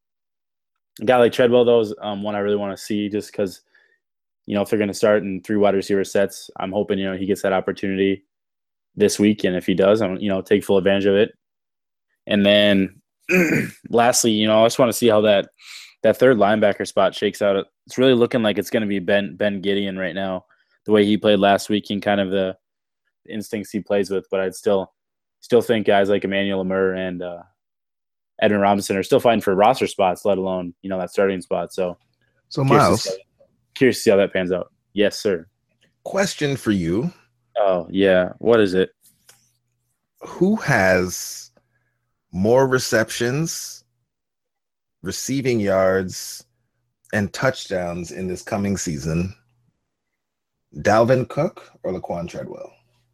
guy like Treadwell, though, is one I really want to see just because, if they're going to start in 3 wide receiver sets, I'm hoping, he gets that opportunity this week. And if he does, I'm, take full advantage of it. And then lastly, I just want to see how that third linebacker spot shakes out. It's really looking like it's going to be Ben Gideon right now, the way he played last week and kind of the instincts he plays with. But I'd still think guys like Emmanuel Lemur and Edwin Robinson are still fighting for roster spots, let alone, that starting spot. So Miles, curious to see how that pans out. Yes, sir. Question for you. Oh, yeah. What is it? Who has more receptions, receiving yards, and touchdowns in this coming season? Dalvin Cook or Laquan Treadwell?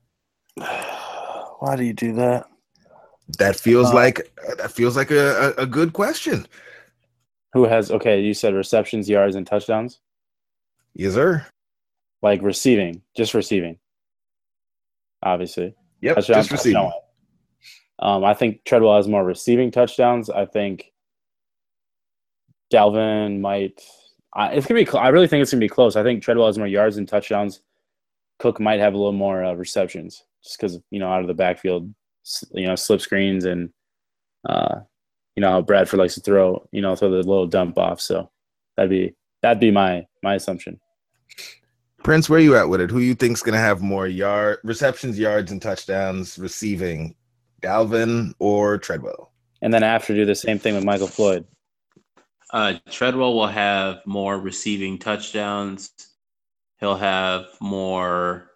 Why do you do that? That feels like a good question. Who has? Okay, you said receptions, yards, and touchdowns. Yes, sir. Like receiving, just receiving. Obviously. Yep, touchdown, just receiving. I think Treadwell has more receiving touchdowns. I think Dalvin might. It's gonna be. I really think it's gonna be close. I think Treadwell has more yards and touchdowns. Cook might have a little more receptions, just because out of the backfield, slip screens and how Bradford likes to throw the little dump off. So that'd be my assumption. Prince, where are you at with it? Who you think's gonna have more receptions, yards, and touchdowns receiving, Dalvin or Treadwell? And then after, do the same thing with Michael Floyd. Treadwell will have more receiving touchdowns. He'll have more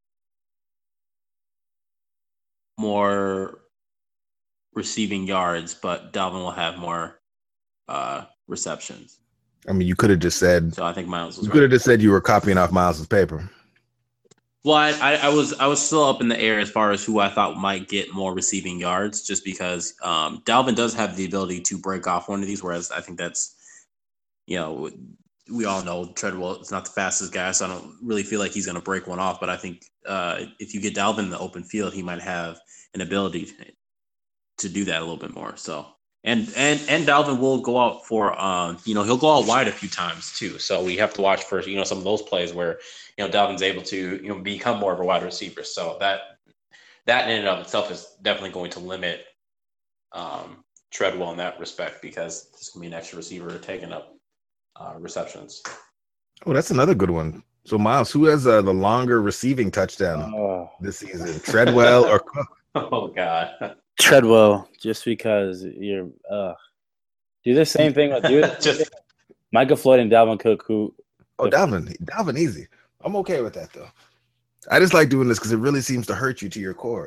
receiving yards, but Dalvin will have more receptions. I mean, you could have just said. So I think Miles was. You could have just said you were copying off Miles's paper. Well, I was still up in the air as far as who I thought might get more receiving yards, just because Dalvin does have the ability to break off one of these, whereas I think that's, we all know Treadwell is not the fastest guy, so I don't really feel like he's going to break one off. But I think if you get Dalvin in the open field, he might have an ability to do that a little bit more. So and Dalvin will go out for he'll go out wide a few times too. So we have to watch for some of those plays where Dalvin's able to become more of a wide receiver. So that in and of itself is definitely going to limit Treadwell in that respect, because there's going to be an extra receiver taking up receptions. Oh, that's another good one. So Miles, who has the longer receiving touchdown this season, Treadwell or Cook? Oh God, Treadwell, just because you're do the same thing with you. Michael Floyd and Dalvin Cook. Dalvin easy. I'm okay with that though. I just like doing this because it really seems to hurt you to your core.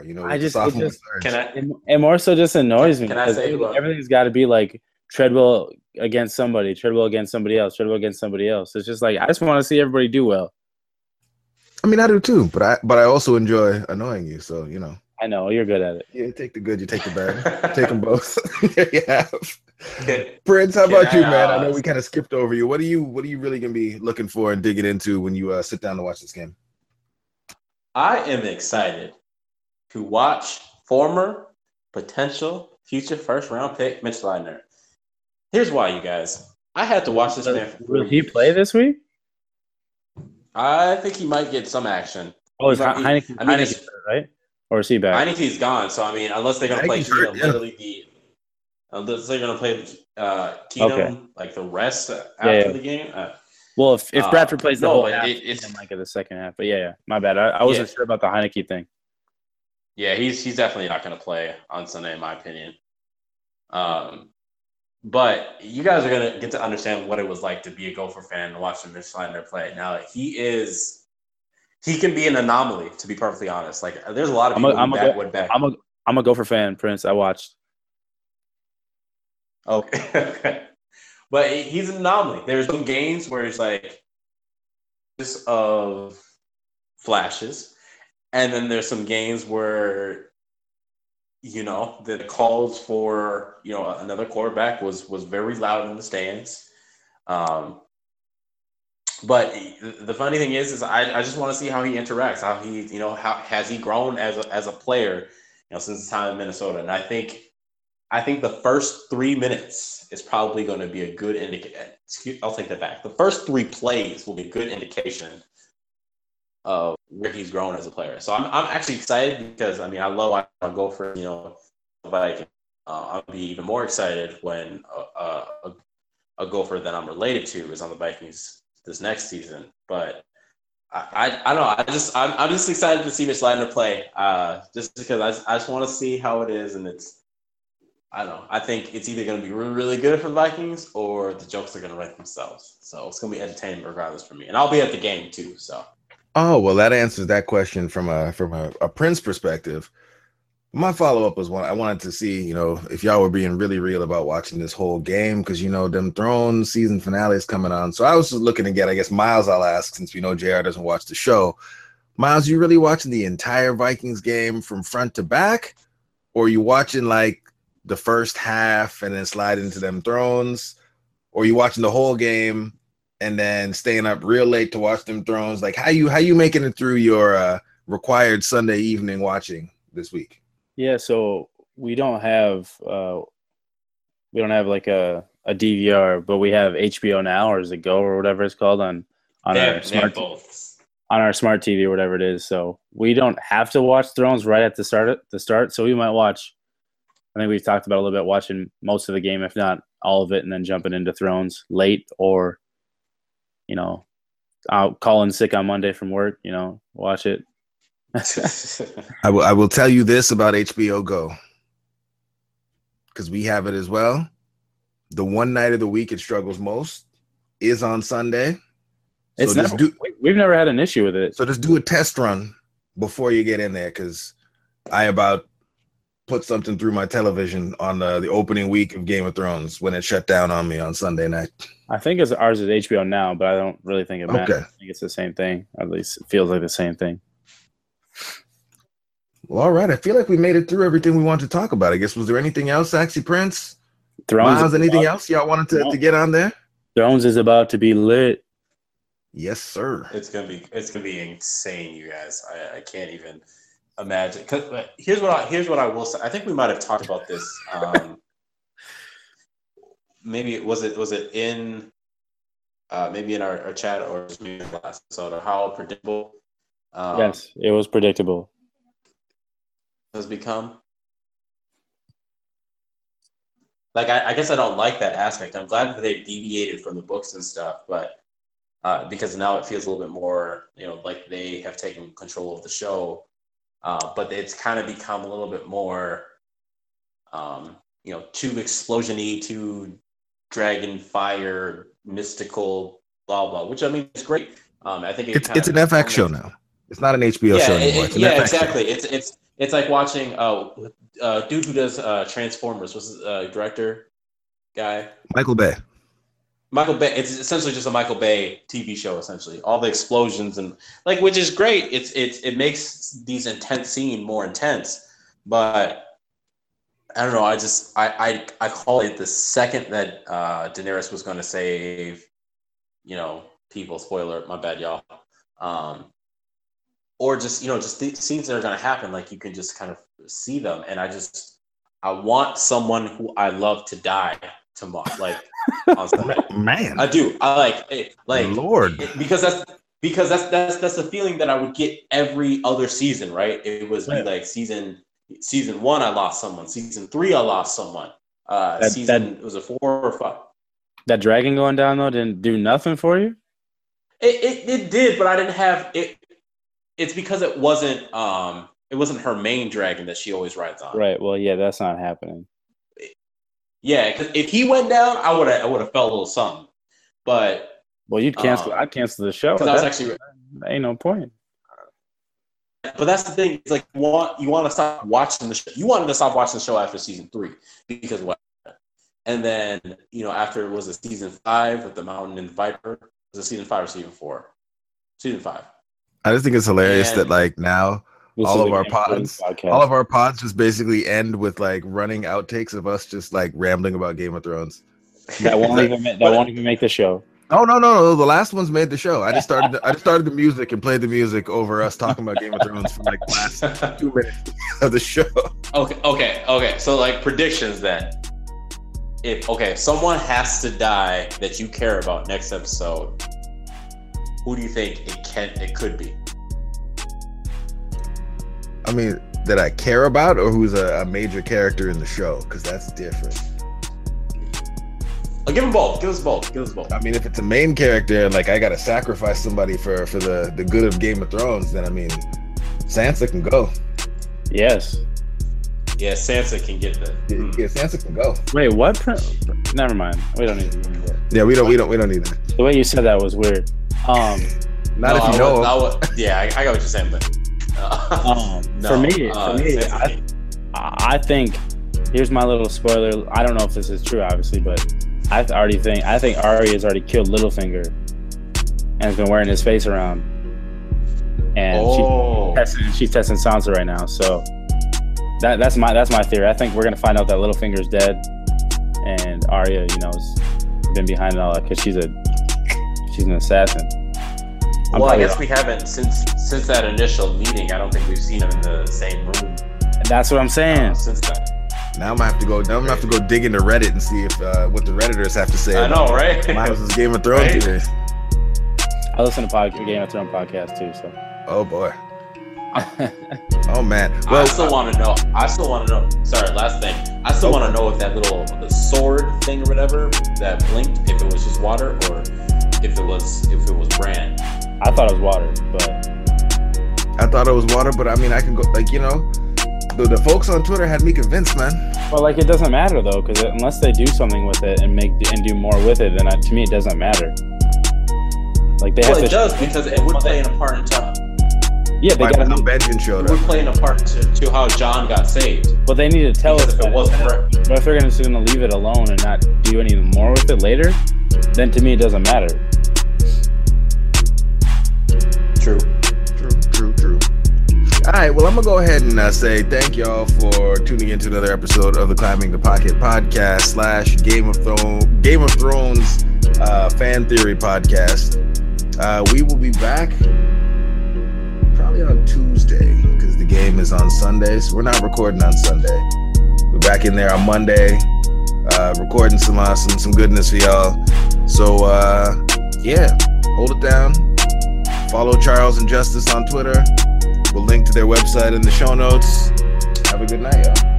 It more so just annoys me. Can I say everything's got to be like Treadwell against somebody, Treadwell against somebody else, Treadwell against somebody else. It's just like I just want to see everybody do well. I mean, I do too, but I also enjoy annoying you. So I know you're good at it. Yeah, take the good, you take the bad. Take them both. Yeah. Prince, how about you, man? I know we kind of skipped over you. What are you really gonna be looking for and digging into when you sit down to watch this game? I am excited to watch former potential future first round pick, Mitch Leidner. Here's why, you guys. I had to watch this man for 4 Will he years. play this week? I think he might get some action. Oh, is Heineke hurt, right? Or is he back? Heineke's gone, so I mean, unless they're gonna play Heineke's hurt, Keenum, literally unless they're gonna play Keenum like the rest after the game. Well, if Bradford plays the whole half, it's like in the second half. But yeah, my bad. I wasn't sure about the Heineke thing. Yeah, he's definitely not going to play on Sunday, in my opinion. But you guys are going to get to understand what it was like to be a Gopher fan and watch Mitch Leidner play. Now, he can be an anomaly, to be perfectly honest. Like, there's a lot of people that would back. I'm a Gopher fan, Prince. I watched. Okay. But he's an anomaly. There's some games where it's like just of flashes. And then there's some games where, the calls for, another quarterback was very loud in the stands. But the funny thing is I just want to see how he interacts, how he, how has he grown as a player, since his time in Minnesota. And I think the first 3 minutes is probably going to be a good indicator. I'll take that back. The first 3 plays will be a good indication of where he's grown as a player. So I'm actually excited because, I love I'll go for, Viking. I'll be even more excited when a Gopher that I'm related to is on the Vikings this next season. But I don't know. I'm just excited to see Mitch Leidner play just because I just want to see how it is. And I don't know. I think it's either going to be really, really good for the Vikings or the jokes are going to write themselves. So it's going to be entertaining regardless for me. And I'll be at the game too, so. Oh, well, that answers that question from a Prince perspective. My follow-up was I wanted to see, if y'all were being really real about watching this whole game because, them Thrones season finale is coming on. So I was just looking to get, I guess, Miles, I'll ask, since we know JR doesn't watch the show. Miles, you really watching the entire Vikings game from front to back? Or are you watching, like, the first half and then slide into them Thrones? Or are you watching the whole game and then staying up real late to watch them Thrones? Like, how you making it through your required Sunday evening watching this week? Yeah, so we don't have like a DVR, but we have HBO Now or is it Go or whatever it's called on our smart TV or whatever it is. So we don't have to watch Thrones right at the start. So we might watch. I think we've talked about a little bit watching most of the game, if not all of it, and then jumping into Thrones late or. I'll call in sick on Monday from work, watch it. I will tell you this about HBO Go, because we have it as well. The one night of the week it struggles most is on Sunday. We've never had an issue with it. So just do a test run before you get in there, because I about put something through my television on the opening week of Game of Thrones when it shut down on me on Sunday night. I think ours is HBO Now, but I don't really think it matters. Okay. I think it's the same thing. At least it feels like the same thing. Well, all right. I feel like we made it through everything we wanted to talk about. I guess, was there anything else, Sexy Prince? Thrones. Miles, anything else y'all wanted to get on there? Thrones is about to be lit. Yes, sir. It's gonna be insane, you guys. I can't even imagine. Cause here's what I will say. I think we might have talked about this. Maybe was it in maybe in our chat or just maybe in the last episode, or how predictable. Yes, it was predictable. Has become. Like I guess I don't like that aspect. I'm glad that they've deviated from the books and stuff, but because now it feels a little bit more, like they have taken control of the show. But it's kind of become a little bit more, too explosion-y, too dragon fire, mystical, blah blah. Which is great. I think it's an FX show now. It's not an HBO show anymore. Exactly. Show. It's like watching dude who does Transformers. What's his director guy? Michael Bay. Michael Bay. It's essentially just a Michael Bay TV show. Essentially, all the explosions and which is great. It makes these intense scenes more intense. But I don't know. I call it the second that Daenerys was going to save, people. Spoiler, my bad, y'all. Or just the scenes that are going to happen. Like you can just kind of see them, and I I want someone who I love to die tomorrow. Like, on Sunday. Man, I do. I like Lord, because that's the feeling that I would get every other season, right? It was like season 1, I lost someone. Season 3, I lost someone. It was a 4 or 5. That dragon going down though didn't do nothing for you. It did, but I didn't have it. It's because it wasn't her main dragon that she always rides on. Right. Well, yeah, that's not happening. Yeah, because if he went down, I would have felt a little something. But you'd cancel. I'd cancel the show. Because I was actually ain't no point. But that's the thing. It's like you want to stop watching the show. You wanted to stop watching the show after season 3 because what? And then after it was a season 5 with the Mountain and the Viper. Was it season 5 or season 4? Season 5. I just think it's hilarious that like now all of our pods just basically end with like running outtakes of us just like rambling about Game of Thrones. That won't even make the show. Oh no! The last one's made the show. I just started the music and played the music over us talking about Game of Thrones for like the last 2 minutes of the show. Okay. So like predictions then. If someone has to die that you care about next episode, who do you think it could be? I mean, that I care about, or who's a major character in the show? Because that's different. I'll give them both. Give us both. I mean, if it's a main character, like I gotta sacrifice somebody for the good of Game of Thrones, then I mean, Sansa can go. Yes. Yeah, Sansa can get that. Yeah, Sansa can go. Wait, what? Never mind. We don't need to do that. Yeah, we don't need that. The way you said that was weird. I got what you're saying, but for me, I think here's my little spoiler. I don't know if this is true, obviously, but I think Arya's already killed Littlefinger and has been wearing his face around, and she's testing Sansa right now. So that's my theory. I think we're gonna find out that Littlefinger's dead, and Arya, has been behind it all because she's an assassin. I guess we haven't since that initial meeting. I don't think we've seen them in the same room. That's what I'm saying. Since that. Now I'm gonna have to go dig into Reddit and see if what the Redditors have to say. I know, right? Miles' Game of Thrones today. I listen to Game of Thrones podcast too. So. Oh boy. Oh man. Well, I still want to know. Sorry, last thing. I still want to know if the sword thing or whatever that blinked, if it was just water or if it was Bran. I thought it was water, but I mean, I can go the folks on Twitter had me convinced, man. Well, it doesn't matter though, because unless they do something with it and do more with it, then to me it doesn't matter. Like it does because it would play a part in time. Yeah, they got how Benjen showed up. It would play a part to how Jon got saved. But they need to tell us if it wasn't. But if they're going to leave it alone and not do any more with it later, then to me it doesn't matter. True. All right, well, I'm going to go ahead and say thank y'all for tuning into another episode of the Climbing the Pocket podcast / Game of Thrones fan theory podcast. We will be back probably on Tuesday because the game is on Sunday, so we're not recording on Sunday. We're back in there on Monday, recording some goodness for y'all. So, hold it down. Follow Charles and Justice on Twitter. We'll link to their website in the show notes. Have a good night, y'all.